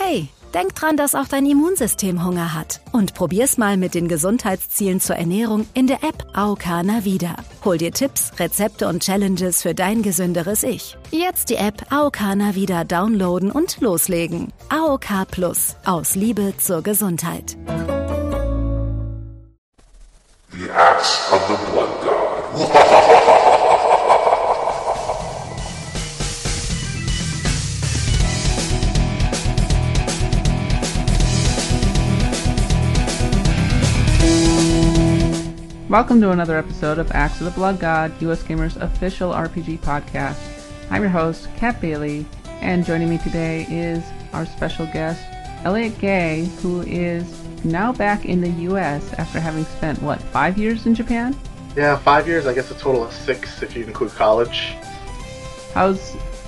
Hey, denk dran, dass auch dein Immunsystem Hunger hat. Und probier's mal mit den Gesundheitszielen zur Ernährung in der App AOK Navida. Hol dir Tipps, Rezepte und Challenges für dein gesünderes Ich. Jetzt die App AOK Navida downloaden und loslegen. AOK Plus. Aus Liebe zur Gesundheit. The Axe of the Blood God. Welcome to another episode of Axe of the Blood God, US Gamer's official RPG podcast. I'm your host, Kat Bailey, and joining me today is our special guest, Elliot Gay, who is now back in the US after having spent, 5 years in Japan? Yeah, 5 years, I guess a total of 6 if you include college. How's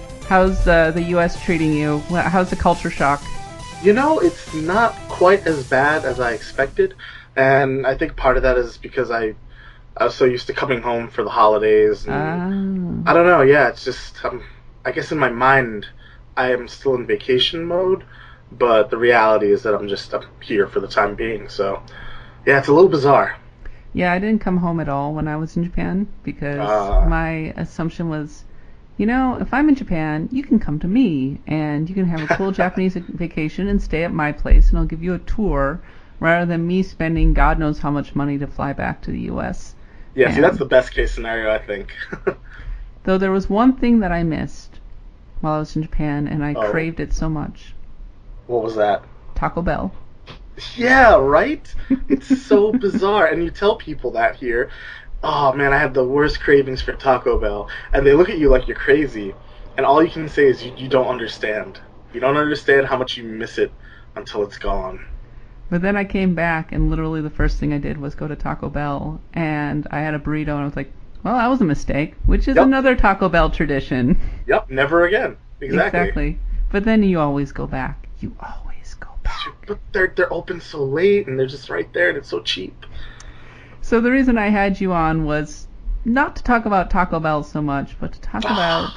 the US treating you? How's the culture shock? You know, it's not quite as bad as I expected. And I think part of that is because I was so used to coming home for the holidays. And I don't know, yeah, it's just, I guess in my mind, I am still in vacation mode, but the reality is that I'm here for the time being. So, yeah, it's a little bizarre. Yeah, I didn't come home at all when I was in Japan because my assumption was, if I'm in Japan, you can come to me and you can have a cool Japanese vacation and stay at my place and I'll give you a tour, rather than me spending God knows how much money to fly back to the U.S. Yeah, see, that's the best case scenario, I think. Though there was one thing that I missed while I was in Japan, and I craved it so much. What was that? Taco Bell. Yeah, right? It's so bizarre, and you tell people that here. Oh, man, I had the worst cravings for Taco Bell, and they look at you like you're crazy, and all you can say is you don't understand. You don't understand how much you miss it until it's gone. But then I came back, and literally the first thing I did was go to Taco Bell, and I had a burrito, and I was like, well, that was a mistake, which is another Taco Bell tradition. Yep, never again. Exactly. But then you always go back. You always go back. But they're open so late, and they're just right there, and it's so cheap. So the reason I had you on was not to talk about Taco Bell so much, but to talk about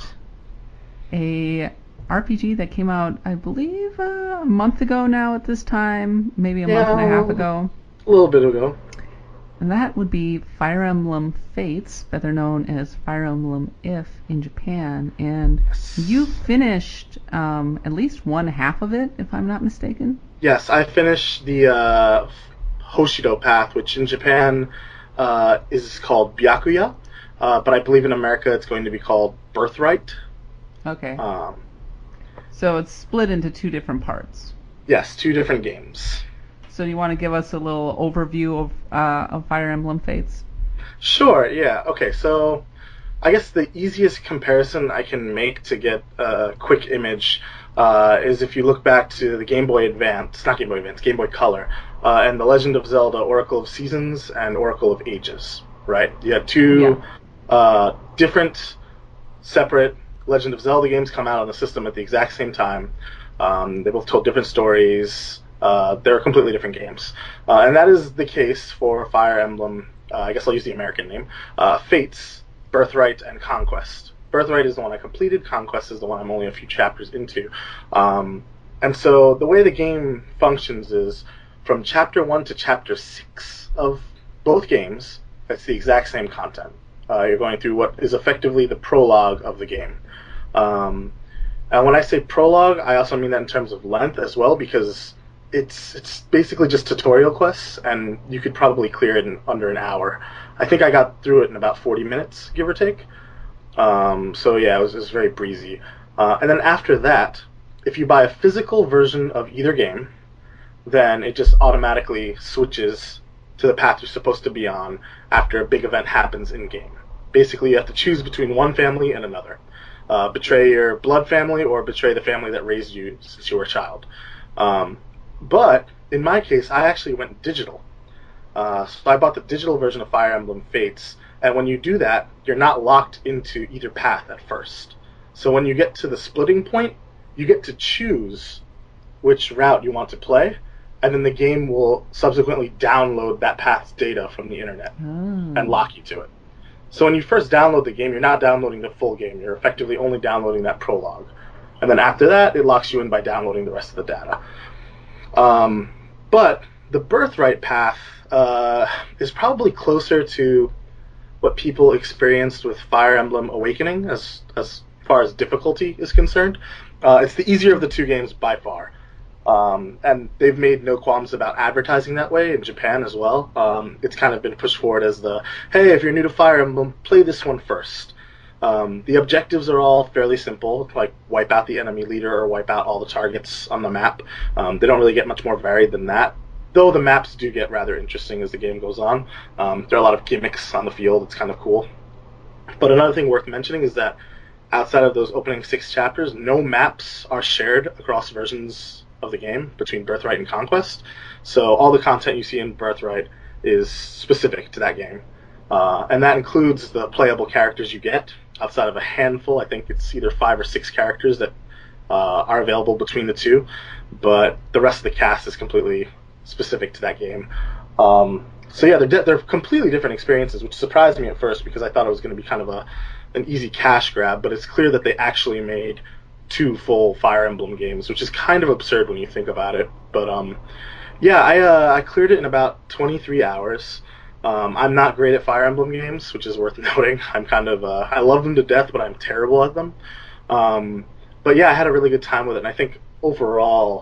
a RPG that came out, I believe, a month ago now at this time, maybe a month and a half ago. A little bit ago. And that would be Fire Emblem Fates, better known as Fire Emblem If in Japan. And you finished at least one half of it, if I'm not mistaken. Yes, I finished the Hoshido path, which in Japan is called Byakuya, but I believe in America it's going to be called Birthright. Okay. So it's split into two different parts. Yes, 2 different games. So do you want to give us a little overview of Fire Emblem Fates? Sure, yeah. Okay, so I guess the easiest comparison I can make to get a quick image is if you look back to the Game Boy Advance, not Game Boy Advance, Game Boy Color, and The Legend of Zelda Oracle of Seasons and Oracle of Ages, right? You had 2 different, separate Legend of Zelda games come out on the system at the exact same time. They both told different stories. They're completely different games. And that is the case for Fire Emblem, I guess I'll use the American name, Fates, Birthright, and Conquest. Birthright is the one I completed. Conquest is the one I'm only a few chapters into. And so the way the game functions is from Chapter 1 to Chapter 6 of both games, that's the exact same content. You're going through what is effectively the prologue of the game. And when I say prologue, I also mean that in terms of length as well, because it's basically just tutorial quests, and you could probably clear it in under an hour. I think I got through it in about 40 minutes, give or take. So yeah, it was very breezy. And then after that, if you buy a physical version of either game, then it just automatically switches to the path you're supposed to be on after a big event happens in-game. Basically, you have to choose between one family and another. Betray your blood family or betray the family that raised you since you were a child. But in my case, I actually went digital. So I bought the digital version of Fire Emblem Fates, and when you do that, you're not locked into either path at first. So when you get to the splitting point, you get to choose which route you want to play, and then the game will subsequently download that path's data from the internet and lock you to it. So when you first download the game, you're not downloading the full game. You're effectively only downloading that prologue. And then after that, it locks you in by downloading the rest of the data. But the Birthright path is probably closer to what people experienced with Fire Emblem Awakening as far as difficulty is concerned. It's the easier of the two games by far. And they've made no qualms about advertising that way in Japan as well. It's kind of been pushed forward as hey, if you're new to Fire Emblem, play this one first. The objectives are all fairly simple, like wipe out the enemy leader or wipe out all the targets on the map. They don't really get much more varied than that, though the maps do get rather interesting as the game goes on. There are a lot of gimmicks on the field. It's kind of cool. But another thing worth mentioning is that outside of those opening 6 chapters, no maps are shared across versions of the game between Birthright and Conquest. So all the content you see in Birthright is specific to that game. And that includes the playable characters you get, outside of a handful. I think it's either 5 or 6 characters that are available between the two, but the rest of the cast is completely specific to that game. So yeah, they're completely different experiences, which surprised me at first because I thought it was going to be kind of an easy cash grab, but it's clear that they actually made 2 full Fire Emblem games, which is kind of absurd when you think about it. But yeah, I cleared it in about 23 hours. I'm not great at Fire Emblem games, which is worth noting. I'm kind of I love them to death, but I'm terrible at them. But yeah, I had a really good time with it, and I think overall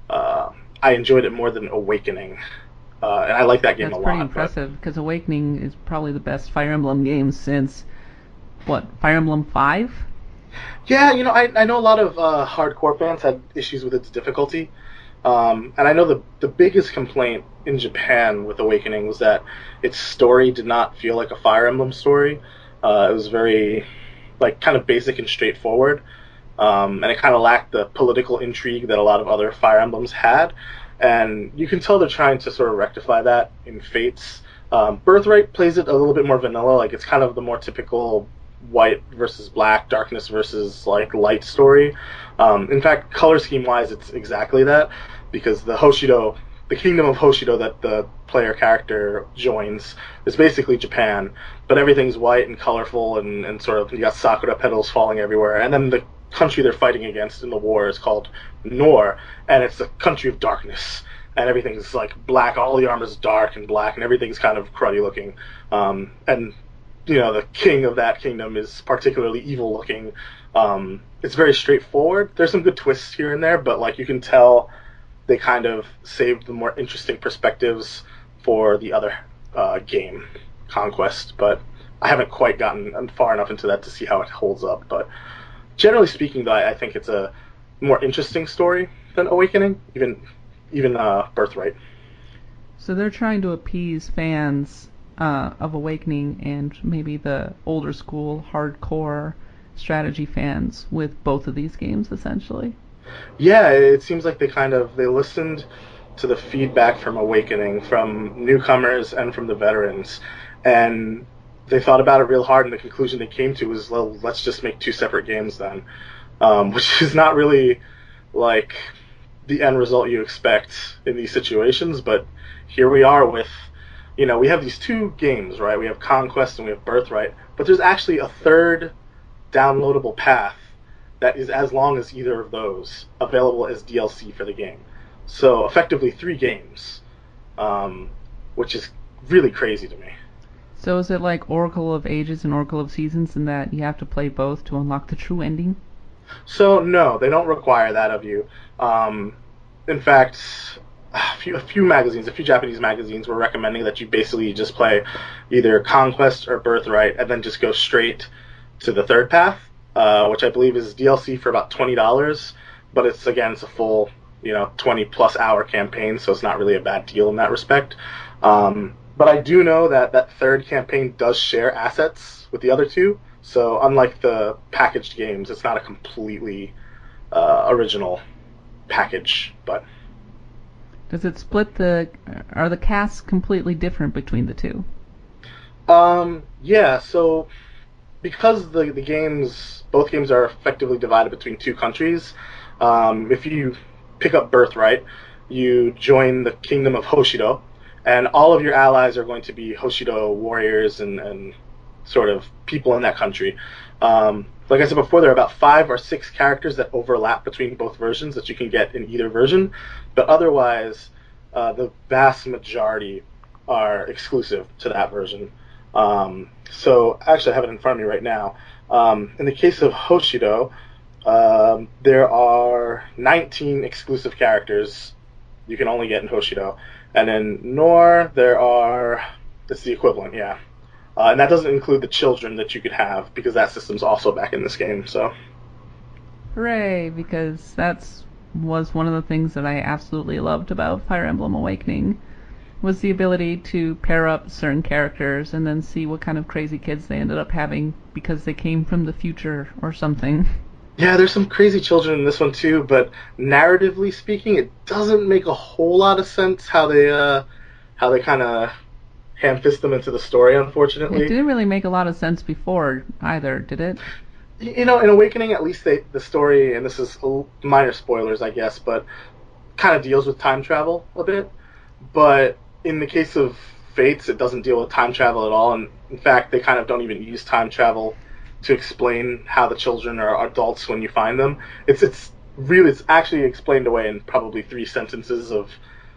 I enjoyed it more than Awakening. And I like that game a lot. That's pretty impressive, because Awakening is probably the best Fire Emblem game since, what, Fire Emblem 5? Yeah, I know a lot of hardcore fans had issues with its difficulty. And I know the biggest complaint in Japan with Awakening was that its story did not feel like a Fire Emblem story. It was very, kind of basic and straightforward. And it kind of lacked the political intrigue that a lot of other Fire Emblems had. And you can tell they're trying to sort of rectify that in Fates. Birthright plays it a little bit more vanilla. It's kind of the more typical white versus black, darkness versus light story. In fact, color scheme wise, it's exactly that, because the kingdom of Hoshido that the player character joins is basically Japan, but everything's white and colorful and sort of, you got sakura petals falling everywhere, and then the country they're fighting against in the war is called Nor, and it's a country of darkness, and everything's black, all the armor is dark and black, and everything's kind of cruddy looking, and the king of that kingdom is particularly evil looking. It's very straightforward. There's some good twists here and there, but you can tell they kind of saved the more interesting perspectives for the other game, Conquest. But I haven't quite gotten far enough into that to see how it holds up. But generally speaking, though, I think it's a more interesting story than Awakening, even Birthright. So they're trying to appease fans of Awakening and maybe the older school hardcore strategy fans with both of these games, essentially. Yeah, it seems like they listened to the feedback from Awakening, from newcomers and from the veterans, and they thought about it real hard, and the conclusion they came to was, well, let's just make 2 separate games then, which is not really the end result you expect in these situations, but here we are with, we have these 2 games, right? We have Conquest and we have Birthright, but there's actually a third downloadable path that is as long as either of those, available as DLC for the game. So effectively 3 games, which is really crazy to me. So is it like Oracle of Ages and Oracle of Seasons in that you have to play both to unlock the true ending? So no, they don't require that of you. In fact, a few Japanese magazines were recommending that you basically just play either Conquest or Birthright and then just go straight to the third path, which I believe is DLC for about $20, but it's a full 20+ hour campaign, so it's not really a bad deal in that respect. But I do know that third campaign does share assets with the other 2, so unlike the packaged games, it's not a completely original package. But does it split are the casts completely different between the 2? Yeah, so because both games are effectively divided between 2 countries, if you pick up Birthright, you join the kingdom of Hoshido, and all of your allies are going to be Hoshido warriors and sort of people in that country. Like I said before, there are about 5 or 6 characters that overlap between both versions that you can get in either version, but otherwise, the vast majority are exclusive to that version. So actually, I have it in front of me right now. In the case of Hoshido, there are 19 exclusive characters you can only get in Hoshido, and in Nor it's the equivalent, yeah. And that doesn't include the children that you could have, because that system's also back in this game, so. Hooray, because was one of the things that I absolutely loved about Fire Emblem Awakening, was the ability to pair up certain characters and then see what kind of crazy kids they ended up having because they came from the future or something. Yeah, there's some crazy children in this one too, but narratively speaking, it doesn't make a whole lot of sense how they kind of ham-fist them into the story, unfortunately. It didn't really make a lot of sense before either, did it? You know, in Awakening, at least the story, and this is minor spoilers, I guess, but kind of deals with time travel a bit. But in the case of Fates, it doesn't deal with time travel at all, and in fact, they kind of don't even use time travel to explain how the children are adults when you find them. It's actually explained away in probably 3 sentences of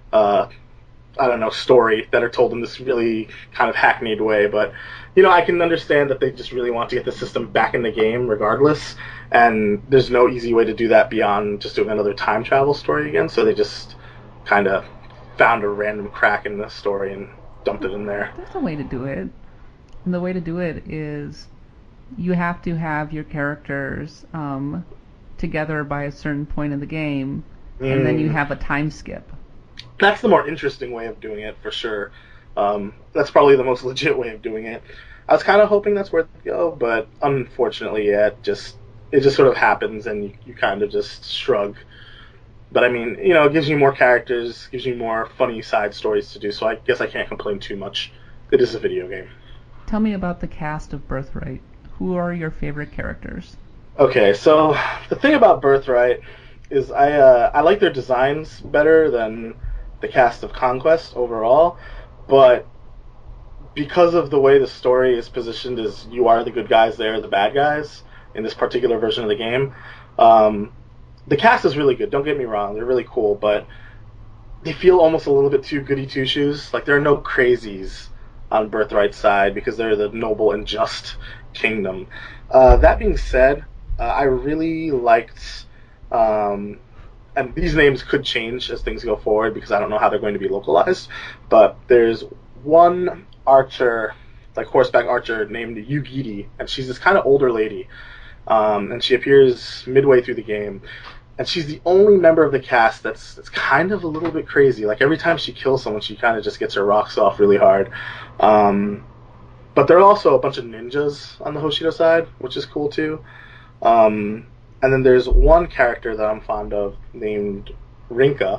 story that are told in this really kind of hackneyed way. But I can understand that they just really want to get the system back in the game regardless, and there's no easy way to do that beyond just doing another time travel story again. So they just kind of found a random crack in the story and dumped it in there. There's a way to do it. And the way to do it is you have to have your characters together by a certain point in the game, and then you have a time skip. That's the more interesting way of doing it, for sure. That's probably the most legit way of doing it. I was kind of hoping that's where it would go, but unfortunately, yeah, it just sort of happens, and you kind of just shrug. But I mean, it gives you more characters, gives you more funny side stories to do, so I guess I can't complain too much. It is a video game. Tell me about the cast of Birthright. Who are your favorite characters? Okay, so the thing about Birthright is I like their designs better than the cast of Conquest overall, but because of the way the story is positioned as you are the good guys, they're the bad guys in this particular version of the game, the cast is really good, don't get me wrong, they're really cool, but they feel almost a little bit too goody two-shoes. Like, there are no crazies on Birthright's side because they're the noble and just kingdom. That being said, I really liked, and these names could change as things go forward because I don't know how they're going to be localized, but there's one archer, like horseback archer, named Yugiri, and she's this kind of older lady, and she appears midway through the game, and she's the only member of the cast that's kind of a little bit crazy. Like, every time she kills someone, she kind of just gets her rocks off really hard. But there are also a bunch of ninjas on the Hoshido side, which is cool too. And then there's one character that I'm fond of named Rinka.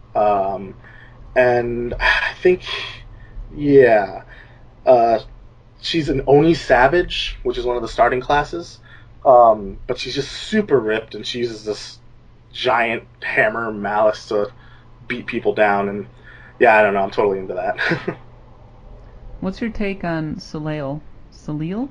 And I think, she's an Oni Savage, which is one of the starting classes. But she's just super ripped, and she uses this giant hammer malice to beat people down. And I don't know, I'm totally into that. What's your take on Soleil? Soleil?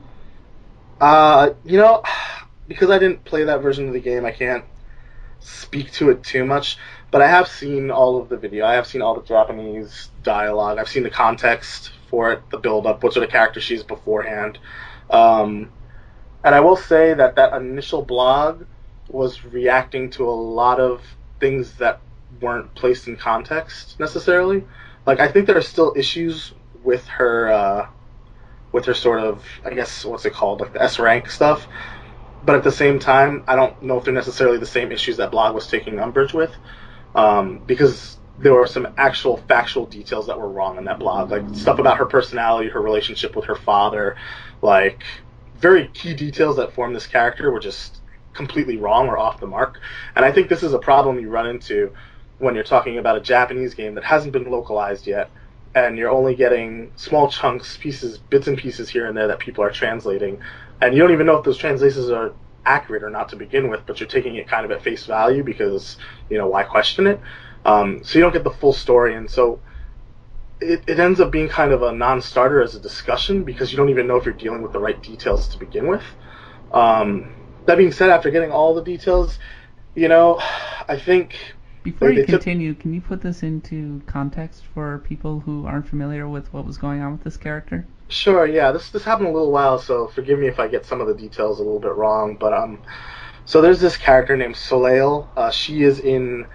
Because I didn't play that version of the game, I can't speak to it too much, but I have seen all of the video. I have seen all the Japanese dialogue. I've seen the context for it, the build-up, what sort of character she is beforehand. And I will say that initial blog was reacting to a lot of things that weren't placed in context, necessarily. Like, I think there are still issues with her sort of, I guess, what's it called, like the S-rank stuff. But at the same time, I don't know if they're necessarily the same issues that blog was taking umbrage with, because there were some actual factual details that were wrong in that blog, like stuff about her personality, her relationship with her father, like very key details that form this character were just completely wrong or off the mark. And I think this is a problem you run into when you're talking about a Japanese game that hasn't been localized yet, and you're only getting small chunks, bits and pieces here and there that people are translating, and you don't even know if those translations are accurate or not to begin with, but you're taking it kind of at face value because, why question it? So you don't get the full story, and so it ends up being kind of a non-starter as a discussion because you don't even know if you're dealing with the right details to begin with. That being said, after getting all the details, I think... Before you continue, can you put this into context for people who aren't familiar with what was going on with this character? Sure, yeah. This happened a little while, so forgive me if I get some of the details a little bit wrong. But so there's this character named Soleil. She is in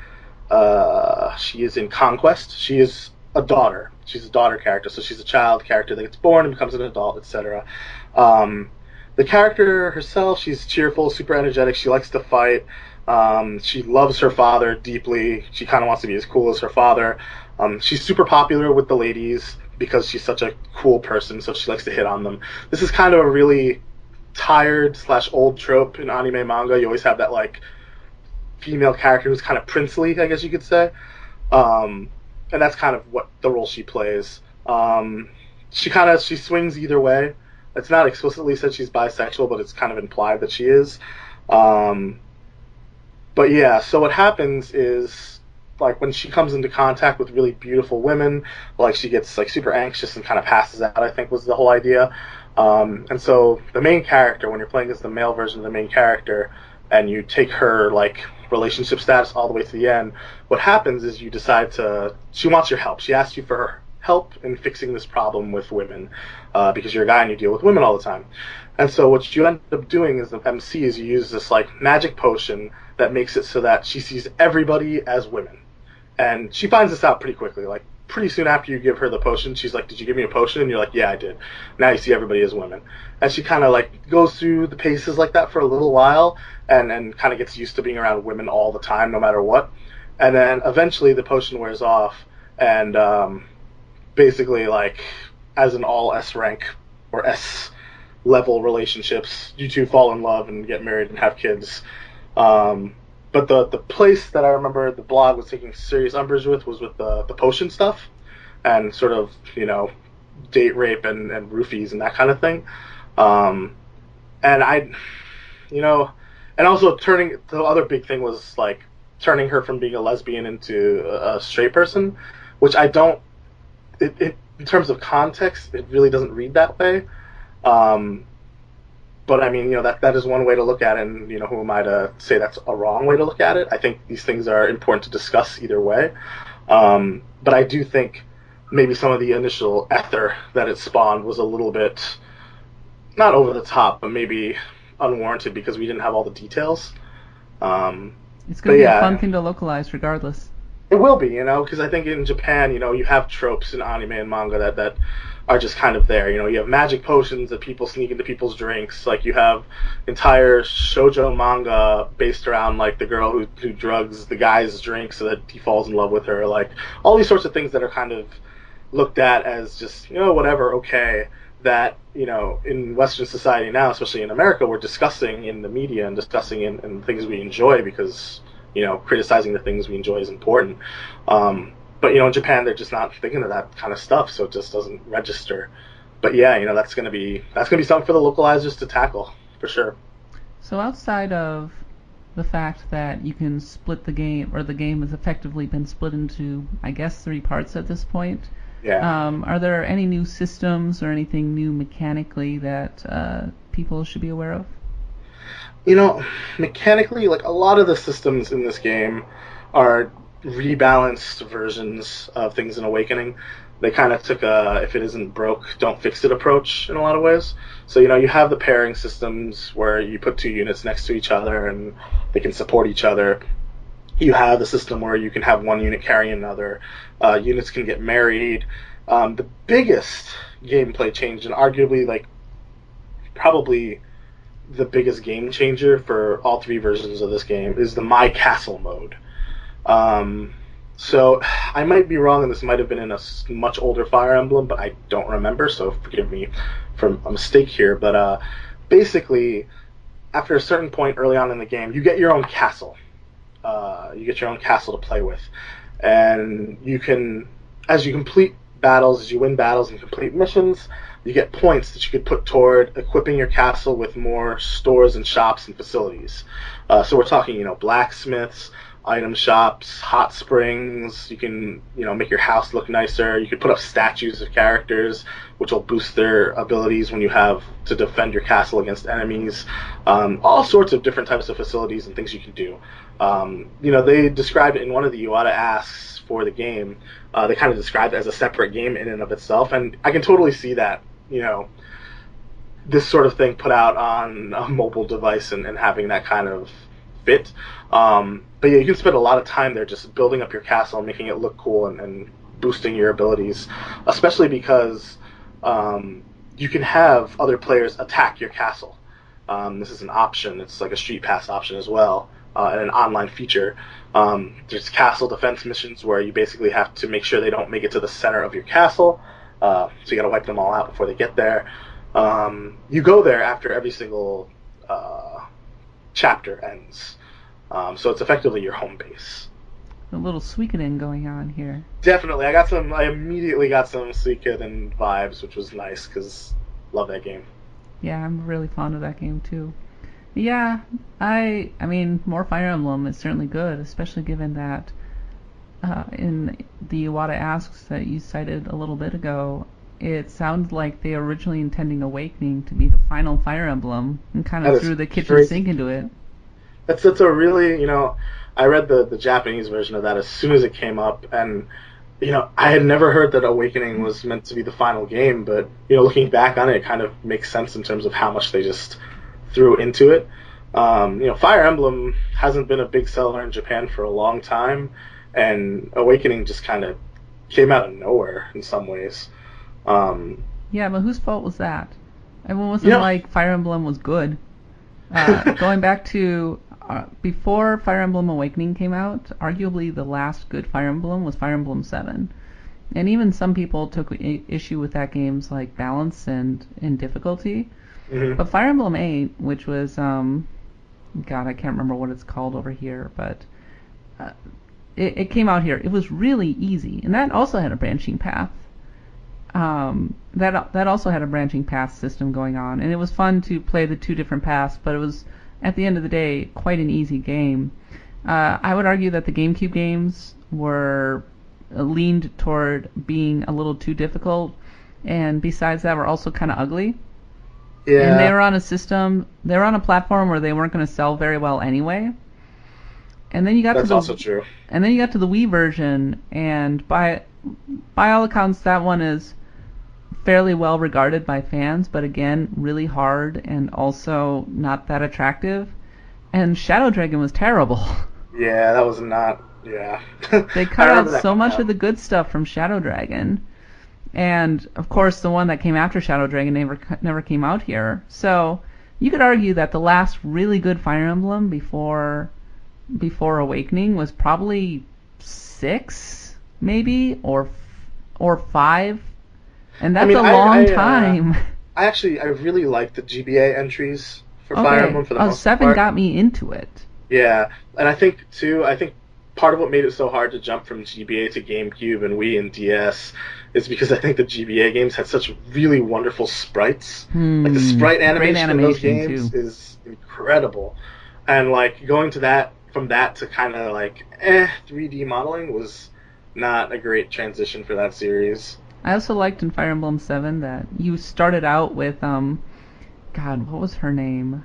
Conquest. She is a daughter. She's a daughter character, so she's a child character that gets born and becomes an adult, etc. The character herself, she's cheerful, super energetic. She likes to fight. She loves her father deeply. She kind of wants to be as cool as her father. She's super popular with the ladies because she's such a cool person, so she likes to hit on them. This is kind of a really tired / old trope in anime manga. You always have that like female character who's kind of princely, I guess you could say. And that's kind of what the role she plays. She swings either way. It's not explicitly said she's bisexual, but it's kind of implied that she is. But yeah, so what happens is, like, when she comes into contact with really beautiful women, like, she gets, like, super anxious and kind of passes out, I think was the whole idea. And so the main character, when you're playing as the male version of the main character, and you take her, like, relationship status all the way to the end, what happens is you decide she wants your help. She asks you for her help in fixing this problem with women, because you're a guy and you deal with women all the time. And so what you end up doing as the MC is you use this, like, magic potion that makes it so that she sees everybody as women. And she finds this out pretty quickly. Like, pretty soon after you give her the potion, she's like, "Did you give me a potion?" And you're like, "Yeah, I did." Now you see everybody as women. And she kind of, like, goes through the paces like that for a little while and kind of gets used to being around women all the time, no matter what. And then eventually the potion wears off, and basically, like, as in all S rank or S level relationships, you two fall in love and get married and have kids. But the place that I remember the blog was taking serious umbrage with was with the potion stuff and sort of, date rape and roofies and that kind of thing. And also the other big thing was, like, turning her from being a lesbian into a straight person, which I don't, in terms of context, it really doesn't read that way. But I mean, that is one way to look at it, and who am I to say that's a wrong way to look at it? I think these things are important to discuss either way. But I do think maybe some of the initial ether that it spawned was a little bit, not over the top, but maybe unwarranted because we didn't have all the details. It's going to be a fun thing to localize regardless. It will be, because I think in Japan, you have tropes in anime and manga that are just kind of there. You have magic potions that people sneak into people's drinks. Like, you have entire shoujo manga based around, like, the girl who drugs the guy's drink so that he falls in love with her. Like, all these sorts of things that are kind of looked at as just, whatever, okay, that, in Western society now, especially in America, we're discussing in the media and discussing in things we enjoy because, criticizing the things we enjoy is important. But, in Japan, they're just not thinking of that kind of stuff, so it just doesn't register. But yeah, that's gonna be something for the localizers to tackle, for sure. So outside of the fact that you can split the game, or the game has effectively been split into, I guess, 3 parts at this point, are there any new systems or anything new mechanically that people should be aware of? Mechanically, like, a lot of the systems in this game are rebalanced versions of things in Awakening. They kind of took a if it isn't broke, don't fix it approach in a lot of ways. So, you have the pairing systems where you put 2 units next to each other and they can support each other. You have the system where you can have one unit carry another. Units can get married. The biggest gameplay change, and arguably, like, probably the biggest game changer for all 3 versions of this game, is the My Castle mode. So I might be wrong, and this might have been in a much older Fire Emblem, but I don't remember, so forgive me for a mistake here. But basically, after a certain point early on in the game, you get your own castle. You get your own castle to play with. And you can, as you complete battles, as you win battles and complete missions, you get points that you could put toward equipping your castle with more stores and shops and facilities. So we're talking, blacksmiths, item shops, hot springs. You can, make your house look nicer. You can put up statues of characters, which will boost their abilities when you have to defend your castle against enemies. All sorts of different types of facilities and things you can do. They described it in one of the Iwata asks for the game. They kind of described it as a separate game in and of itself, and I can totally see that, this sort of thing put out on a mobile device and having that kind of fit. But yeah, you can spend a lot of time there just building up your castle, making it look cool, and boosting your abilities, especially because you can have other players attack your castle. This is an option. It's like a Street Pass option as well, and an online feature. There's castle defense missions where you basically have to make sure they don't make it to the center of your castle, so you got to wipe them all out before they get there. You go there after every single chapter ends, so it's effectively your home base. A little Suikoden going on here. Definitely, I immediately got some Suikoden vibes, which was nice because love that game. Yeah, I'm really fond of that game too. Yeah, I mean, more Fire Emblem is certainly good, especially given that in the Iwata asks that you cited a little bit ago, it sounds like they originally intending Awakening to be the final Fire Emblem and kind of threw the kitchen sink into it. That's a really, I read the Japanese version of that as soon as it came up, and I had never heard that Awakening was meant to be the final game, but looking back on it, it kind of makes sense in terms of how much they just threw into it. Fire Emblem hasn't been a big seller in Japan for a long time, and Awakening just kind of came out of nowhere in some ways. Yeah, but whose fault was that? Everyone wasn't like Fire Emblem was good. Going back to before Fire Emblem Awakening came out, arguably the last good Fire Emblem was Fire Emblem 7. And even some people took issue with that game's like balance and difficulty. Mm-hmm. But Fire Emblem 8, which was God, I can't remember what it's called over here, but it came out here. It was really easy, and that also had a branching path. That also had a branching path system going on, and it was fun to play the two different paths, but it was, at the end of the day, quite an easy game. I would argue that the GameCube games were leaned toward being a little too difficult, and besides that, were also kind of ugly. Yeah. And they were on a platform where they weren't going to sell very well anyway. And then you got also true. And then you got to the Wii version, and by all accounts, that one is fairly well regarded by fans, but again, really hard and also not that attractive. And Shadow Dragon was terrible. Yeah, that was not. Yeah. They cut out so much of the good stuff from Shadow Dragon. And of course, the one that came after Shadow Dragon never came out here. So you could argue that the last really good Fire Emblem before Awakening was probably 6, maybe, or 5, and that's a long time. I really like the GBA entries for Fire Emblem for the most 7 part. Got me into it. Yeah, and I think part of what made it so hard to jump from GBA to GameCube and Wii and DS is because I think the GBA games had such really wonderful sprites. Like the sprite animation in those games is incredible, and like going from that to kind of like 3D modeling was not a great transition for that series. I also liked in Fire Emblem 7 that you started out with God, what was her name?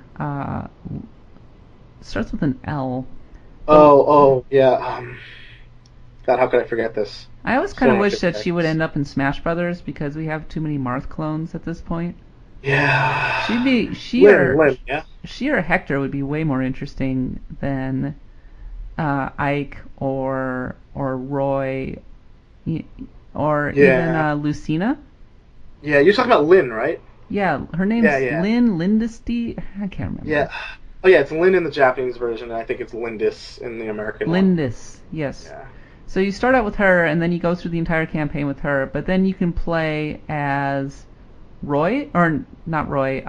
Starts with an L. Oh, yeah. God, how could I forget this? I always kind of wish that she would end up in Smash Brothers because we have too many Marth clones at this point. Yeah. She or Hector would be way more interesting than Ike or Roy or even Lucina. Yeah, you're talking about Lynn, right? Yeah, her name's Lynn Lindisty. I can't remember. Yeah. Oh yeah, it's Lynn in the Japanese version, and I think it's Lindis in the American one. Lindis, yes. Yeah. So you start out with her, and then you go through the entire campaign with her, but then you can play as Roy, or not Roy,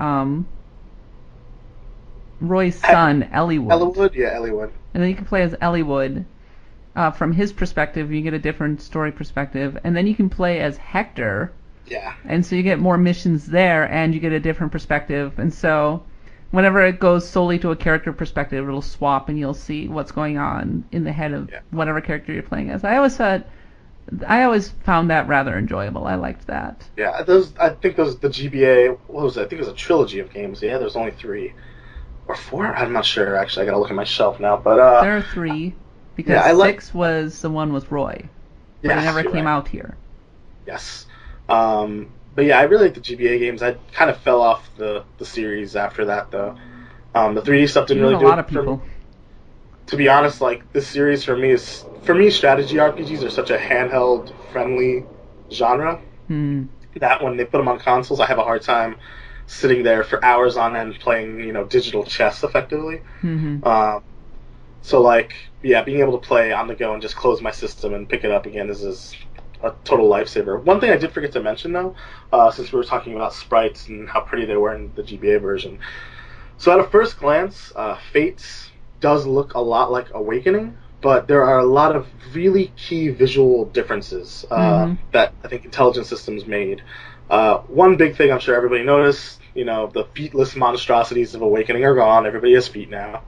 Roy's son, Eliwood. Eliwood, yeah, Eliwood. And then you can play as Eliwood. From his perspective, you get a different story perspective, and then you can play as Hector. Yeah. And so you get more missions there, and you get a different perspective, and so whenever it goes solely to a character perspective, it'll swap and you'll see what's going on in the head of whatever character you're playing as. I always found that rather enjoyable. I liked that. Yeah, I think the GBA, what was it? I think it was a trilogy of games. Yeah, there's only 3 or 4. I'm not sure, actually. I gotta look at my shelf now. But there are 3, because 6 was the one with Roy. But it never came out here. Yes. But yeah, I really like the GBA games. I kind of fell off the series after that, though. The 3D stuff didn't really do it. A lot of people. To be honest, like, this series for me, strategy RPGs are such a handheld friendly genre that when they put them on consoles, I have a hard time sitting there for hours on end playing, digital chess effectively. So, like, yeah, being able to play on the go and just close my system and pick it up again is a total lifesaver. One thing I did forget to mention, though, since we were talking about sprites and how pretty they were in the GBA version. So at a first glance, Fates does look a lot like Awakening, but there are a lot of really key visual differences that I think Intelligent Systems made. One big thing I'm sure everybody noticed, the feetless monstrosities of Awakening are gone. Everybody has feet now.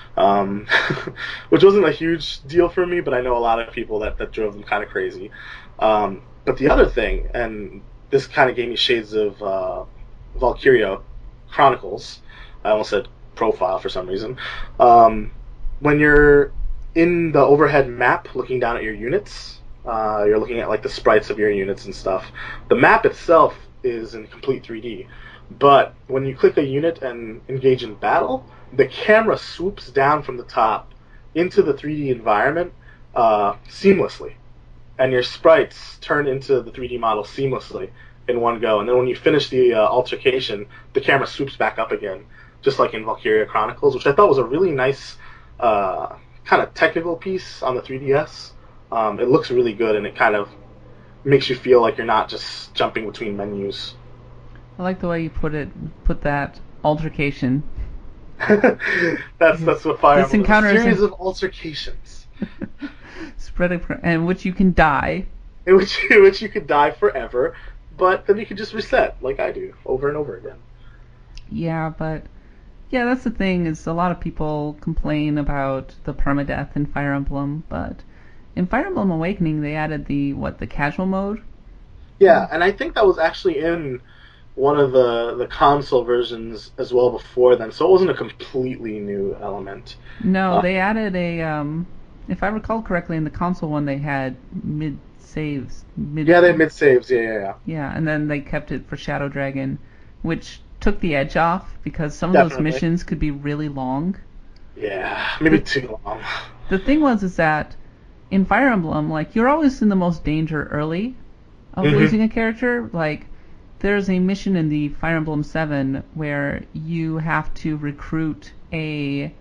Which wasn't a huge deal for me, but I know a lot of people that drove them kind of crazy. But the other thing, and this kind of gave me shades of Valkyria Chronicles. I almost said Profile for some reason. When you're in the overhead map looking down at your units, you're looking at like the sprites of your units and stuff. The map itself is in complete 3D, but when you click a unit and engage in battle, the camera swoops down from the top into the 3D environment seamlessly, and your sprites turn into the 3D model seamlessly in one go. And then when you finish the altercation, the camera swoops back up again, just like in Valkyria Chronicles, which I thought was a really nice kind of technical piece on the 3DS. It looks really good, and it kind of makes you feel like you're not just jumping between menus. I like the way you put that altercation. that's what Fire Emblem is. A series of altercations. Spread and which you can die. In which you could die forever, but then you can just reset, like I do, over and over again. Yeah, but that's the thing, is a lot of people complain about the permadeath in Fire Emblem, but in Fire Emblem Awakening they added the casual mode. Yeah, and I think that was actually in one of the console versions as well before then, so it wasn't a completely new element. No, they added if I recall correctly, in the console one they had mid-saves. Yeah, they had mid-saves, yeah. Yeah, and then they kept it for Shadow Dragon, which took the edge off, because some of those missions could be really long. Yeah, maybe too long. The thing is that in Fire Emblem, like, you're always in the most danger early of losing a character. Like, there's a mission in the Fire Emblem 7 where you have to recruit a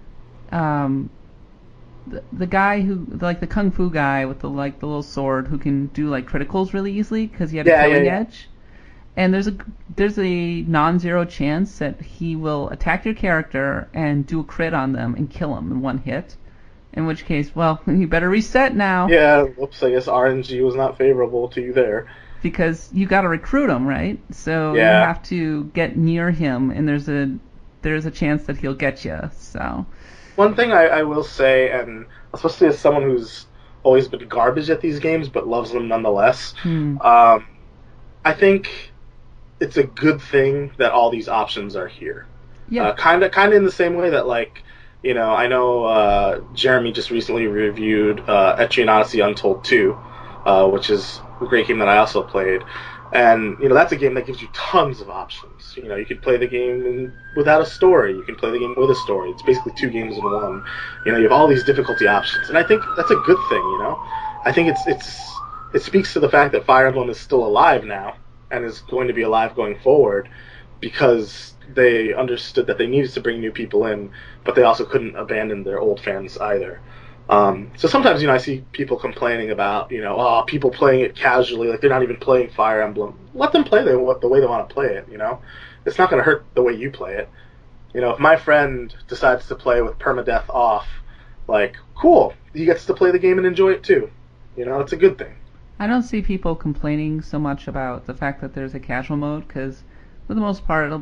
the guy who, like, the kung fu guy with the little sword who can do like criticals really easily because he had a killing edge. And there's a non-zero chance that he will attack your character and do a crit on them and kill them in one hit. In which case, well, you better reset now. Yeah, whoops, I guess RNG was not favorable to you there. Because you got to recruit him, right? So you have to get near him, and there's a chance that he'll get you. So one thing I will say, and especially as someone who's always been garbage at these games but loves them nonetheless, I think it's a good thing that all these options are here. Yeah. Kind of in the same way that, like, I know Jeremy just recently reviewed Etrian Odyssey Untold 2, which is a great game that I also played. And, that's a game that gives you tons of options. You can play the game without a story. You can play the game with a story. It's basically 2 games in one. You have all these difficulty options. And I think that's a good thing, I think it speaks to the fact that Fire Emblem is still alive now and is going to be alive going forward, because they understood that they needed to bring new people in, but they also couldn't abandon their old fans either. So sometimes, I see people complaining about, people playing it casually, like they're not even playing Fire Emblem. Let them play the way they want to play it, It's not going to hurt the way you play it. If my friend decides to play with permadeath off, like, cool, he gets to play the game and enjoy it too. It's a good thing. I don't see people complaining so much about the fact that there's a casual mode, because for the most part it'll be like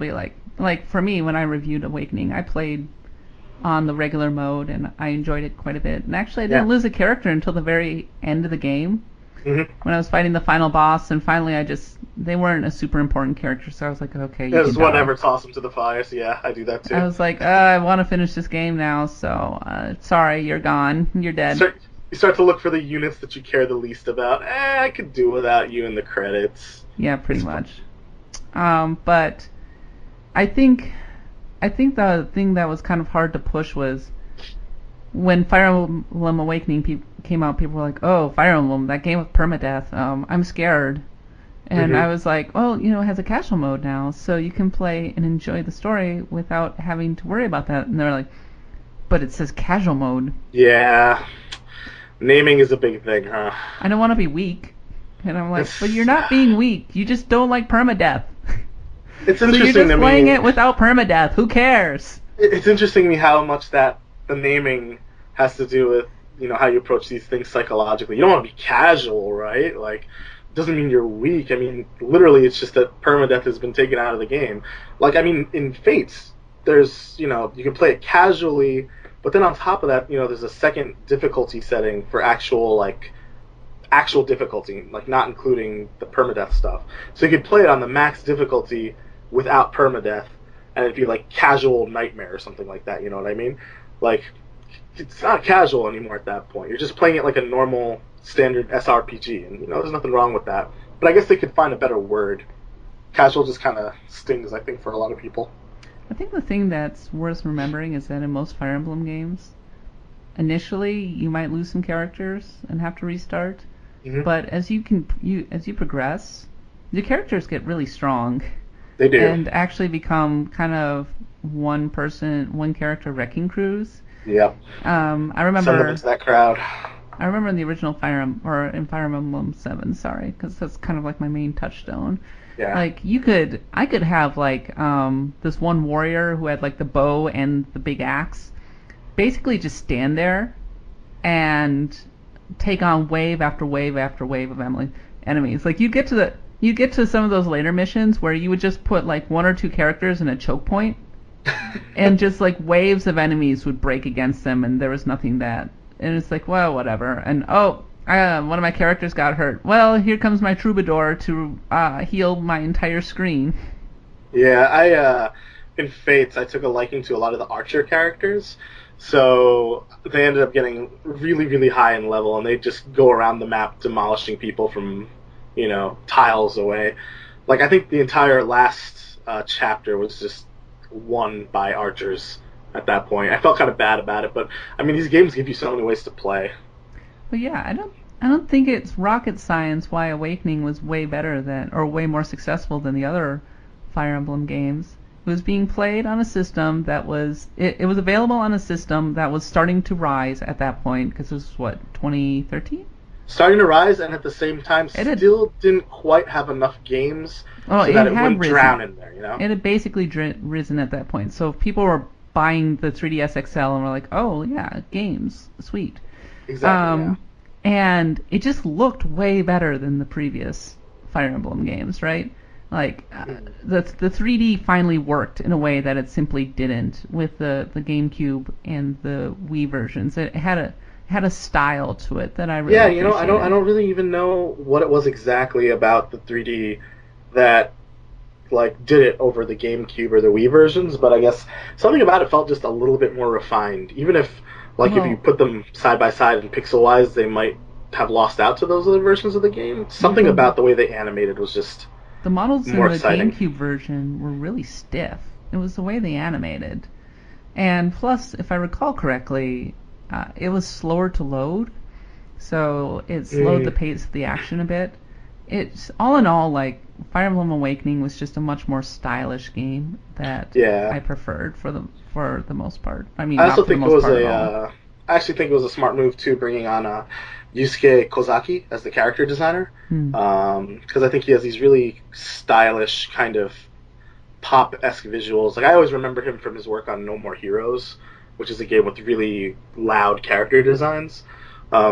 like for me, when I reviewed Awakening, I played on the regular mode, and I enjoyed it quite a bit. And actually, I didn't lose a character until the very end of the game, when I was fighting the final boss, and finally they weren't a super important character, so I was like, okay, you just whatever, toss them to the fire. So yeah, I do that too. I was like, I want to finish this game now, so sorry, you're gone, you're dead. You start to look for the units that you care the least about. I could do without you in the credits. Yeah, pretty much. But I think the thing that was kind of hard to push was when Fire Emblem Awakening came out, people were like, oh, Fire Emblem, that game with permadeath, I'm scared. And I was like, well, it has a casual mode now, so you can play and enjoy the story without having to worry about that. And they're like, but it says casual mode. Yeah. Naming is a big thing, huh? I don't want to be weak. And I'm like, but you're not being weak. You just don't like permadeath. It's interesting. So you're just playing it without permadeath. Who cares? It's interesting to me how much the naming has to do with, how you approach these things psychologically. You don't want to be casual, right? Like, it doesn't mean you're weak. I mean, literally, it's just that permadeath has been taken out of the game. Like, I mean, in Fates, there's, you can play it casually, but then on top of that, there's a second difficulty setting for actual difficulty, like not including the permadeath stuff. So you could play it on the max difficulty without permadeath, and it'd be like casual nightmare or something like that, you know what I mean? Like, it's not casual anymore at that point. You're just playing it like a normal, standard SRPG, and, there's nothing wrong with that. But I guess they could find a better word. Casual just kind of stings, I think, for a lot of people. I think the thing that's worth remembering is that in most Fire Emblem games, initially you might lose some characters and have to restart, but as you progress, the characters get really strong. They do. And actually become kind of one character wrecking crews. Yeah. I remember. Some of it's that crowd. I remember in the original Fire Emblem 7, sorry, because that's kind of like my main touchstone. Yeah. Like I could have like this one warrior who had like the bow and the big axe, basically just stand there and take on wave after wave after wave of enemies. Like you get to some of those later missions where you would just put like one or two characters in a choke point, and just like waves of enemies would break against them, and there was nothing and it's like, well, whatever. And one of my characters got hurt. Well, here comes my troubadour to heal my entire screen. Yeah, in Fates, I took a liking to a lot of the archer characters, so they ended up getting really, really high in level, and they just go around the map demolishing people from, tiles away. Like, I think the entire last chapter was just won by archers at that point. I felt kind of bad about it, but, I mean, these games give you so many ways to play. But yeah, I don't think it's rocket science why Awakening was way better or way more successful than the other Fire Emblem games. It was being played on a system that was it was available on a system that was starting to rise at that point, because this was 2013? Starting to rise, and at the same time still didn't quite have enough games so that it wouldn't drown in there, It had basically risen at that point. So people were buying the 3DS XL and were like, oh yeah, games, sweet. Exactly. Yeah. And it just looked way better than the previous Fire Emblem games, right? Like, the 3D finally worked in a way that it simply didn't with the GameCube and the Wii versions. It had a style to it that I really appreciated. I don't really even know what it was exactly about the 3D that like did it over the GameCube or the Wii versions, but I guess something about it felt just a little bit more refined. Even if if you put them side by side and pixel wise, they might have lost out to those other versions of the game. Something about the way they animated was just the models more in the exciting. GameCube version were really stiff. It was the way they animated, and plus, if I recall correctly, it was slower to load, so it slowed the pace of the action a bit. It's all in all, like, Fire Emblem Awakening was just a much more stylish game that I preferred for the most part. I mean, I actually think it was a smart move too, bringing on Yusuke Kozaki as the character designer, because I think he has these really stylish kind of pop-esque visuals. Like, I always remember him from his work on No More Heroes, which is a game with really loud character designs. But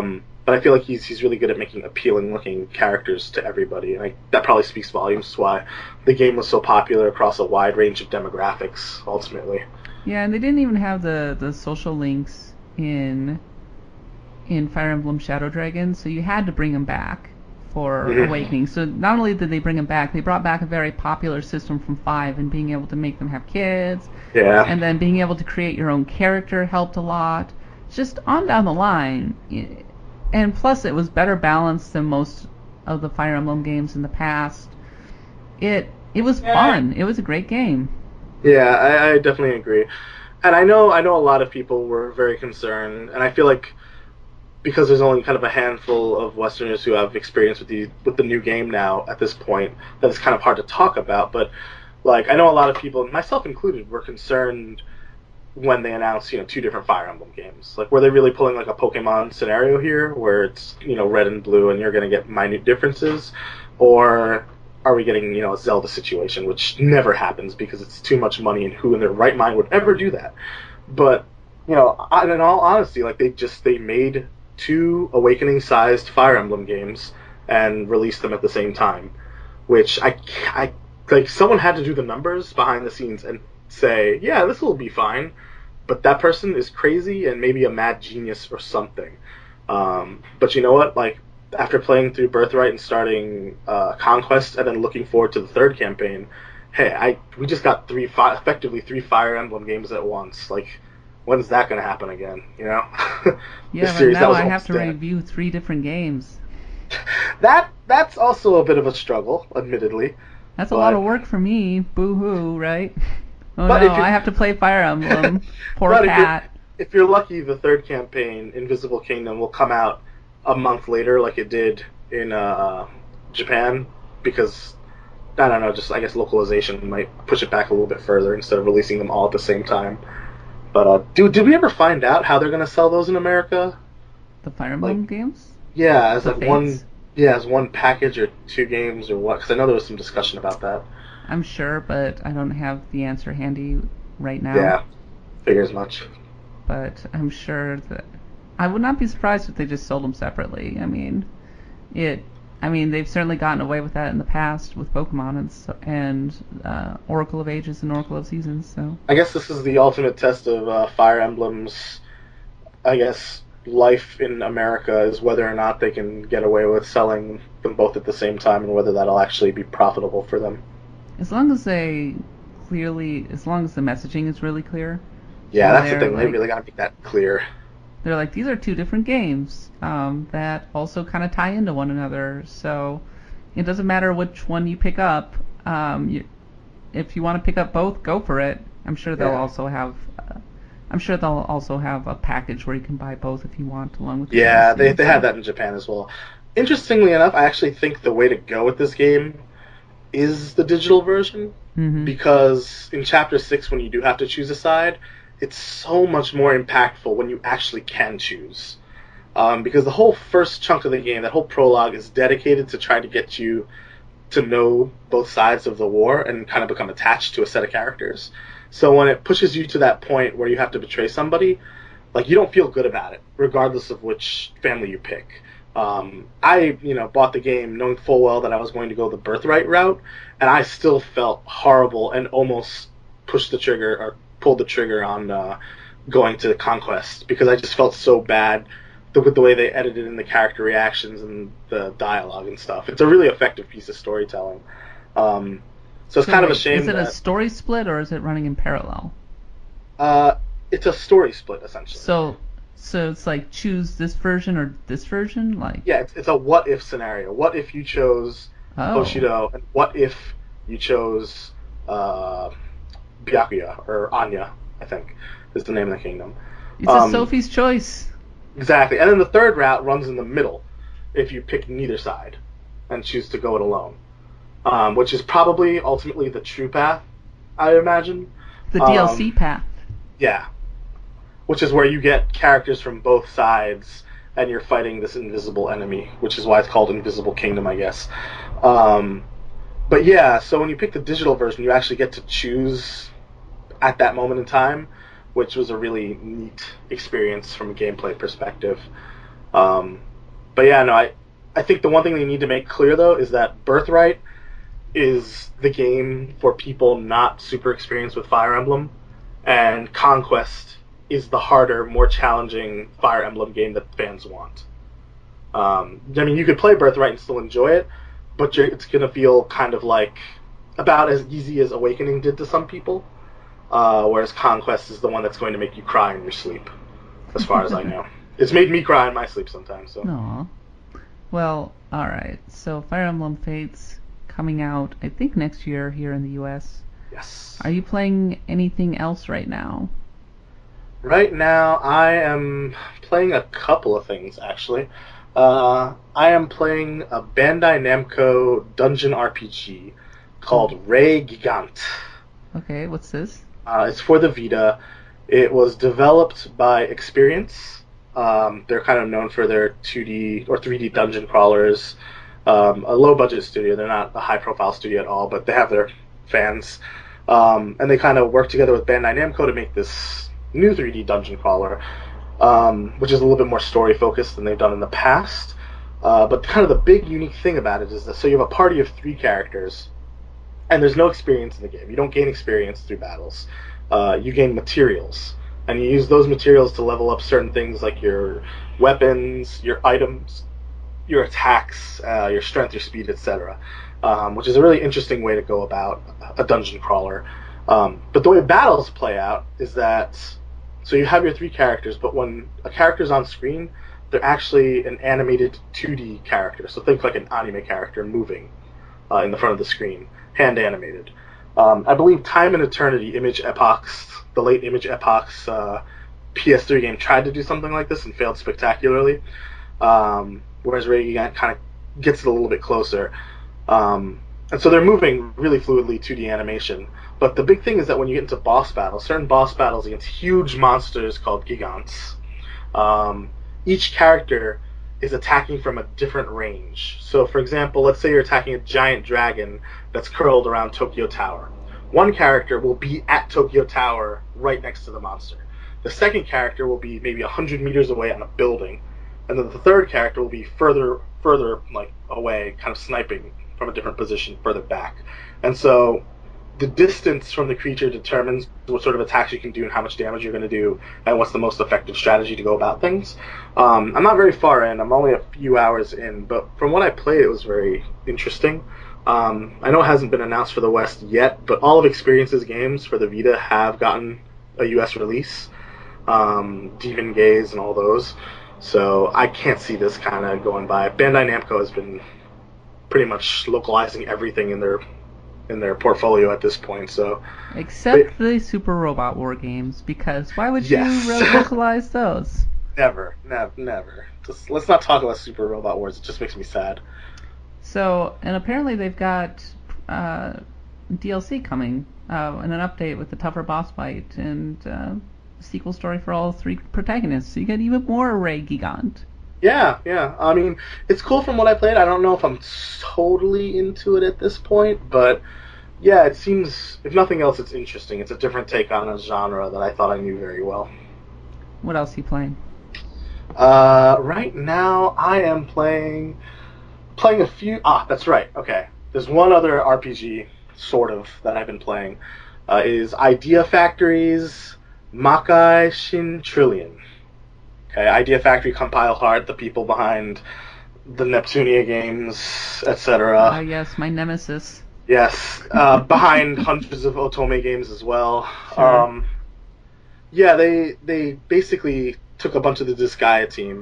but I feel like he's really good at making appealing looking characters to everybody, and that probably speaks volumes to why the game was so popular across a wide range of demographics. Ultimately, yeah, and they didn't even have the social links in Fire Emblem Shadow Dragon, so you had to bring them back for Awakening. So not only did they bring them back, they brought back a very popular system from 5, and being able to make them have kids. Yeah. And then being able to create your own character helped a lot. Just on down the line. And plus it was better balanced than most of the Fire Emblem games in the past. It was fun. It was a great game. Yeah, I definitely agree. And I know a lot of people were very concerned, and I feel like because there's only kind of a handful of Westerners who have experience with the new game now at this point, that it's kind of hard to talk about. But I know a lot of people, myself included, were concerned when they announced 2 different Fire Emblem games. Were they really pulling a Pokemon scenario here, where it's red and blue, and you're going to get minute differences, or are we getting a Zelda situation, which never happens because it's too much money, and who in their right mind would ever do that? But in all honesty, they made 2 Awakening-sized Fire Emblem games and released them at the same time, which I someone had to do the numbers behind the scenes and say, yeah, this will be fine, but that person is crazy and maybe a mad genius or something. But you know what? After playing through Birthright and starting Conquest and then looking forward to the 3rd campaign, hey, we just got effectively 3 Fire Emblem games at once. When's that going to happen again? Yeah, but now I have to review 3 different games. That's also a bit of a struggle, admittedly. That's a lot of work for me. Boo-hoo, right? Oh no, I have to play Fire Emblem. Poor cat. If you're lucky, the 3rd campaign, Invisible Kingdom, will come out a month later like it did in Japan, because, I don't know, just I guess localization might push it back a little bit further instead of releasing them all at the same time. But did we ever find out how they're going to sell those in America? The Fire Emblem games? Yeah, as one package or 2 games or what? Because I know there was some discussion about that. I'm sure, but I don't have the answer handy right now. Yeah, figure as much. But I'm sure that I would not be surprised if they just sold them separately. I mean, they've certainly gotten away with that in the past with Pokemon and Oracle of Ages and Oracle of Seasons. So I guess this is the ultimate test of Fire Emblem's, life in America, is whether or not they can get away with selling them both at the same time, and whether that'll actually be profitable for them. As long as the messaging is really clear. Yeah, that's the thing. They really gotta make that clear. They're these are 2 different games that also kind of tie into one another. So it doesn't matter which one you pick up. If you want to pick up both, go for it. I'm sure they'll also have. I'm sure they'll also have a package where you can buy both if you want, along with. Yeah, they have that in Japan as well. Interestingly enough, I actually think the way to go with this game is the digital version, because in Chapter 6, when you do have to choose a side, it's so much more impactful when you actually can choose. Because the whole first chunk of the game, that whole prologue, is dedicated to try to get you to know both sides of the war and kind of become attached to a set of characters. So when it pushes you to that point where you have to betray somebody, you don't feel good about it, regardless of which family you pick. I bought the game knowing full well that I was going to go the Birthright route, and I still felt horrible and almost pulled the trigger on going to Conquest, because I just felt so bad with the way they edited in the character reactions and the dialogue and stuff. It's a really effective piece of storytelling. So it's kind of a shame. Is it a story split, or is it running in parallel? It's a story split, essentially. So it's choose this version or this version? Yeah, it's a what-if scenario. What if you chose Hoshido, and what if you chose Byakuya, or Anya, I think, is the name of the kingdom. It's a Sophie's Choice. Exactly. And then the 3rd route runs in the middle, if you pick neither side and choose to go it alone. Which is probably ultimately the true path, I imagine. The DLC path. Yeah. Which is where you get characters from both sides, and you're fighting this invisible enemy, which is why it's called Invisible Kingdom, I guess. But yeah, so when you pick the digital version, you actually get to choose at that moment in time, which was a really neat experience from a gameplay perspective. But yeah, no, I think the one thing they need to make clear though is that Birthright is the game for people not super experienced with Fire Emblem, and Conquest is the harder, more challenging Fire Emblem game that fans want. I mean, you could play Birthright and still enjoy it, but it's going to feel kind of like about as easy as Awakening did to some people, whereas Conquest is the one that's going to make you cry in your sleep, as far as I know. It's made me cry in my sleep sometimes. So. Aww. Well, alright. So Fire Emblem Fates coming out, I think, next year here in the US. Yes. Are you playing anything else right now? Right now, I am playing a couple of things, actually. I am playing a Bandai Namco dungeon RPG called Re Gigant. Okay, what's this? It's for the Vita. It was developed by Experience. They're kind of known for their 2D or 3D dungeon crawlers. A low-budget studio. They're not a high-profile studio at all, but they have their fans. And they kind of work together with Bandai Namco to make this new 3D dungeon crawler, which is a little bit more story-focused than they've done in the past. But kind of the big unique thing about it is that so you have a party of 3 characters, and there's no experience in the game. You don't gain experience through battles. You gain materials, and you use those materials to level up certain things like your weapons, your items, your attacks, your strength, your speed, etc., which is a really interesting way to go about a dungeon crawler. But the way battles play out is that, so you have your 3 characters, but when a character's on screen, they're actually an animated 2D character. So think like an anime character moving in the front of the screen, hand animated. I believe Time and Eternity, the late Image Epoch's PS3 game tried to do something like this and failed spectacularly. Whereas Re Gigant kind of gets it a little bit closer. And so they're moving really fluidly 2D animation. But the big thing is that when you get into boss battles, certain boss battles against huge monsters called Gigants, each character is attacking from a different range. So for example, let's say you're attacking a giant dragon that's curled around Tokyo Tower. One character will be at Tokyo Tower right next to the monster. The second character will be maybe 100 meters away on a building. And then the third character will be further like away, kind of sniping from a different position further back. And so the distance from the creature determines what sort of attacks you can do and how much damage you're going to do and what's the most effective strategy to go about things. I'm not very far in. I'm only a few hours in, but from what I played, it was very interesting. I know it hasn't been announced for the West yet, but all of Experience's games for the Vita have gotten a US release. Demon Gaze and all those. So I can't see this kind of going by. Bandai Namco has been pretty much localizing everything in their portfolio at this point. So except the Super Robot War games, because why would you localize those? Never. Just, let's not talk about Super Robot Wars. It just makes me sad. So, and apparently they've got DLC coming, and an update with the tougher boss fight and sequel story for all 3 protagonists. So you get even more Re Gigant. Yeah. I mean, it's cool from what I played. I don't know if I'm totally into it at this point, but yeah, it seems, if nothing else, it's interesting. It's a different take on a genre that I thought I knew very well. What else are you playing? Right now, I am playing a few... that's right. Okay. There's one other RPG, sort of, that I've been playing. Is Idea Factory's Makai Shin Trillion. Okay, Idea Factory, Compile Heart, the people behind the Neptunia games, etc. Yes, my nemesis. Yes, behind hundreds of Otome games as well. Sure. Yeah, they basically took a bunch of the Disgaea team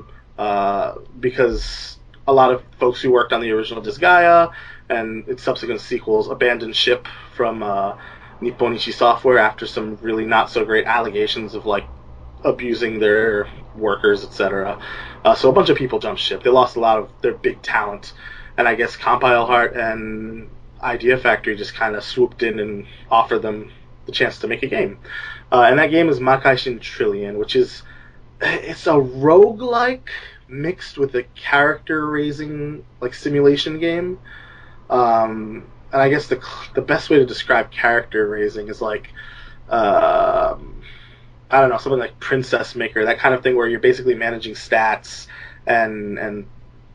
because a lot of folks who worked on the original Disgaea and its subsequent sequels abandoned ship from Nipponichi Software after some really not so great allegations of like abusing their workers, etc. So a bunch of people jumped ship. They lost a lot of their big talent, and I guess Compile Heart and Idea Factory just kind of swooped in and offered them the chance to make a game. And that game is Makai Shin Trillion, which is it's a roguelike mixed with a character raising like simulation game. And I guess the best way to describe character raising is like I don't know, something like Princess Maker, that kind of thing where you're basically managing stats and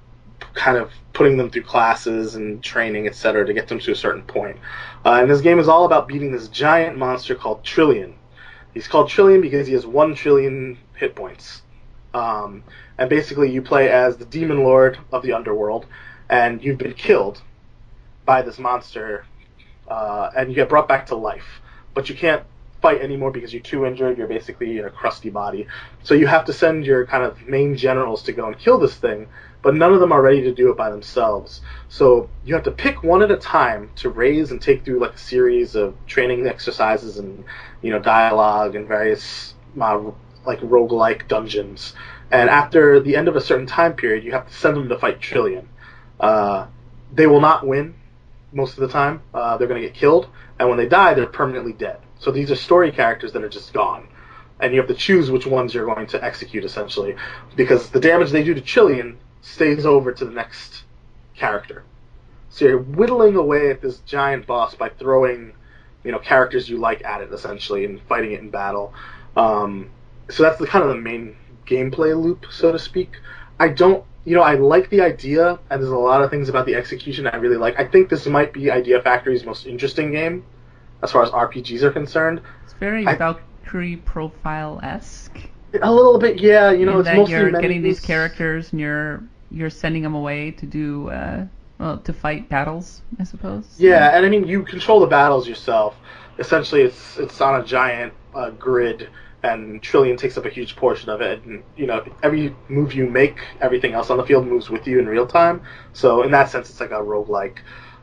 kind of putting them through classes and training, etc., to get them to a certain point. And this game is all about beating this giant monster called Trillion. He's called Trillion because he has 1 trillion hit points. And basically you play as the demon lord of the underworld, and you've been killed by this monster, and you get brought back to life. But you can't fight anymore because you're too injured, you're basically in a crusty body. So you have to send your kind of main generals to go and kill this thing, but none of them are ready to do it by themselves. So you have to pick one at a time to raise and take through like a series of training exercises and, dialogue and various like roguelike dungeons. And after the end of a certain time period, you have to send them to fight Trillion. They will not win most of the time. They're going to get killed, and when they die, they're permanently dead. So these are story characters that are just gone. And you have to choose which ones you're going to execute, essentially, because the damage they do to Trillion stays over to the next character. So you're whittling away at this giant boss by throwing, characters you like at it, essentially, and fighting it in battle. So that's kind of the main gameplay loop, so to speak. I like the idea, and there's a lot of things about the execution I really like. I think this might be Idea Factory's most interesting game, as far as RPGs are concerned. It's very Valkyrie Profile-esque. A little bit, yeah. It's mostly you're getting these characters and you're sending them away to do to fight battles, I suppose. Yeah, and I mean you control the battles yourself. Essentially, it's on a giant grid, and Trillion takes up a huge portion of it. And every move you make, everything else on the field moves with you in real time. So in that sense, it's like a roguelike.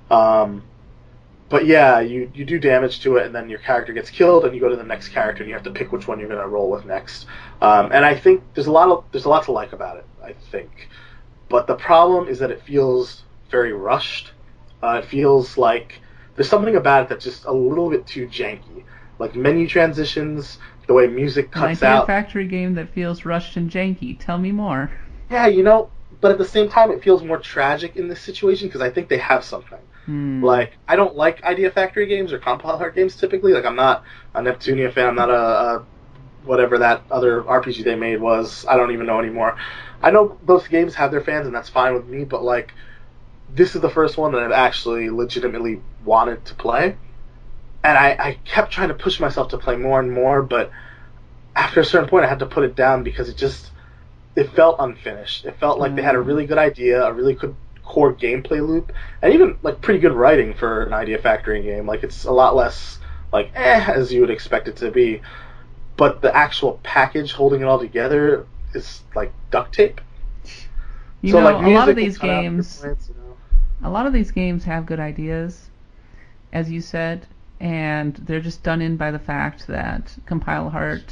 But yeah, you do damage to it, and then your character gets killed, and you go to the next character, and you have to pick which one you're going to roll with next. And I think there's a lot to like about it, I think. But the problem is that it feels very rushed. It feels like there's something about it that's just a little bit too janky. Like menu transitions, the way music cuts out. An Idea Factory game that feels rushed and janky. Tell me more. Yeah, but at the same time, it feels more tragic in this situation because I think they have something. Like, I don't like Idea Factory games or Compile Heart games typically. Like, I'm not a Neptunia fan. I'm not a whatever that other RPG they made was. I don't even know anymore. I know those games have their fans, and that's fine with me, but, like, this is the first one that I've actually legitimately wanted to play. And I kept trying to push myself to play more and more, but after a certain point I had to put it down because it felt unfinished. It felt like they had a really good idea, a really good core gameplay loop, and even like pretty good writing for an Idea Factory game. Like it's a lot less like as you would expect it to be, but the actual package holding it all together is like duct tape. A lot of these games, a lot of these games have good ideas, as you said, and they're just done in by the fact that Compile Heart,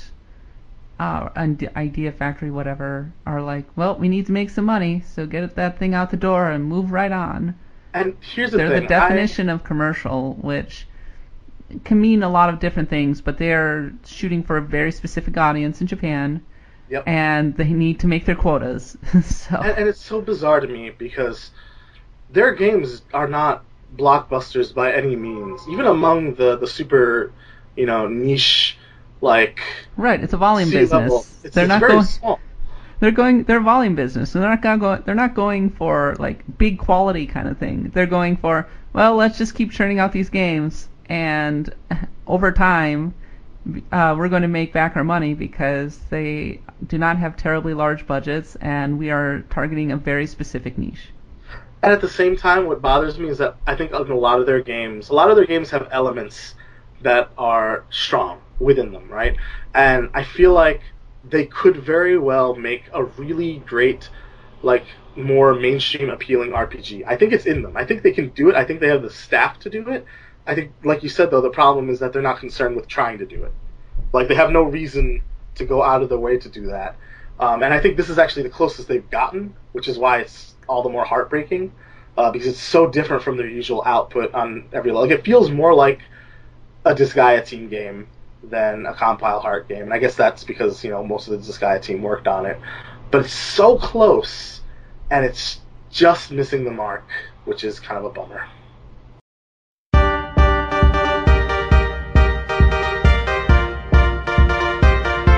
Idea Factory, whatever, are like, well, we need to make some money, so get that thing out the door and move right on. And here's the thing. They're the definition of commercial, which can mean a lot of different things, but they're shooting for a very specific audience in Japan, and they need to make their quotas. And it's so bizarre to me because their games are not blockbusters by any means, even among the super, niche. Right, it's a volume business. It's very small. They're volume business, and they're not going for like big quality kind of thing. They're going for, well, let's just keep churning out these games, and over time, we're going to make back our money because they do not have terribly large budgets, and we are targeting a very specific niche. And at the same time, what bothers me is that I think in a lot of their games have elements that are strong within them, right? And I feel like they could very well make a really great, like, more mainstream appealing RPG. I think it's in them. I think they can do it. I think they have the staff to do it. I think, like you said, though, the problem is that they're not concerned with trying to do it. Like, they have no reason to go out of their way to do that. And I think this is actually the closest they've gotten, which is why it's all the more heartbreaking, because it's so different from their usual output on every level. Like, it feels more like a Disgaea team game than a Compile Heart game. And I guess that's because, most of the Disgaea team worked on it. But it's so close, and it's just missing the mark, which is kind of a bummer.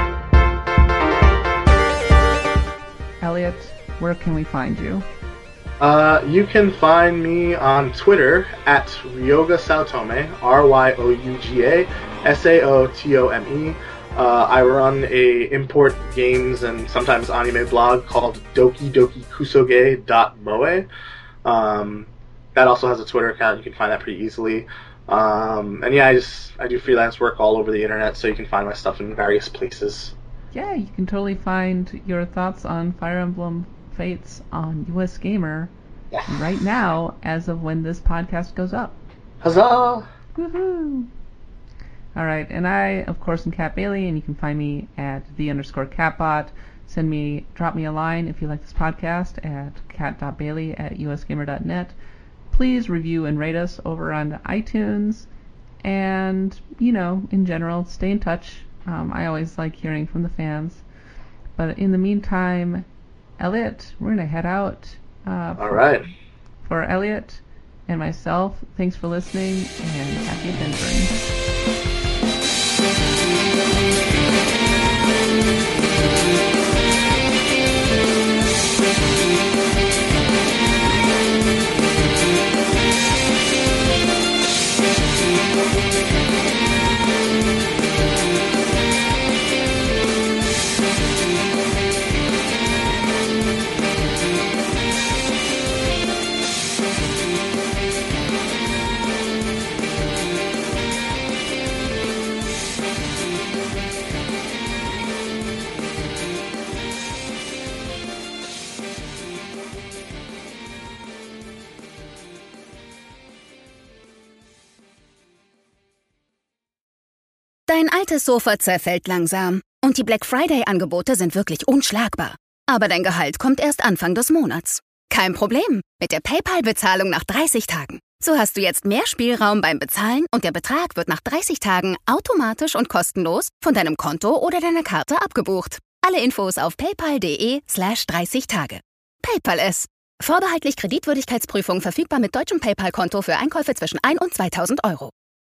Elliot, where can we find you? You can find me on Twitter at Ryoga Saotome, Ryouga Saotome. I run a import games and sometimes anime blog called dokidokikusoge.moe. That also has a Twitter account. You can find that pretty easily. And yeah, I do freelance work all over the internet, so you can find my stuff in various places. Yeah, you can totally find your thoughts on Fire Emblem Fates on US Gamer right now, as of when this podcast goes up. Huzzah! Woohoo! Alright, and I, of course, am Kat Bailey, and you can find me at _catbot. Drop me a line if you like this podcast at kat.bailey@usgamer.net. Please review and rate us over on iTunes, and, in general, stay in touch. I always like hearing from the fans. But in the meantime, Elliot, we're going to head out. All right. For Elliot and myself, thanks for listening, and happy adventuring. Dein altes Sofa zerfällt langsam und die Black Friday-Angebote sind wirklich unschlagbar. Aber dein Gehalt kommt erst Anfang des Monats. Kein Problem, mit der PayPal-Bezahlung nach 30 Tagen. So hast du jetzt mehr Spielraum beim Bezahlen und der Betrag wird nach 30 Tagen automatisch und kostenlos von deinem Konto oder deiner Karte abgebucht. Alle Infos auf paypal.de/30 Tage. PayPal es. Vorbehaltlich Kreditwürdigkeitsprüfung verfügbar mit deutschem PayPal-Konto für Einkäufe zwischen 1 und 2.000 Euro.